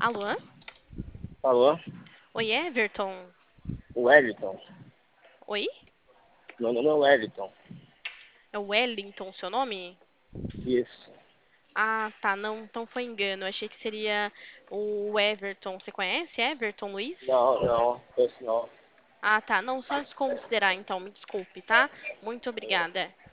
Alô? Alô? Oi, Everton? O Wellington? Oi? Meu nome é Wellington. É o Wellington, seu nome? Isso. Ah, tá, não, então foi engano. Achei que seria o Everton. Você conhece Everton Luiz? Não, esse não. Ah, tá, não, só desconsiderar então, me desculpe, tá? Muito obrigada.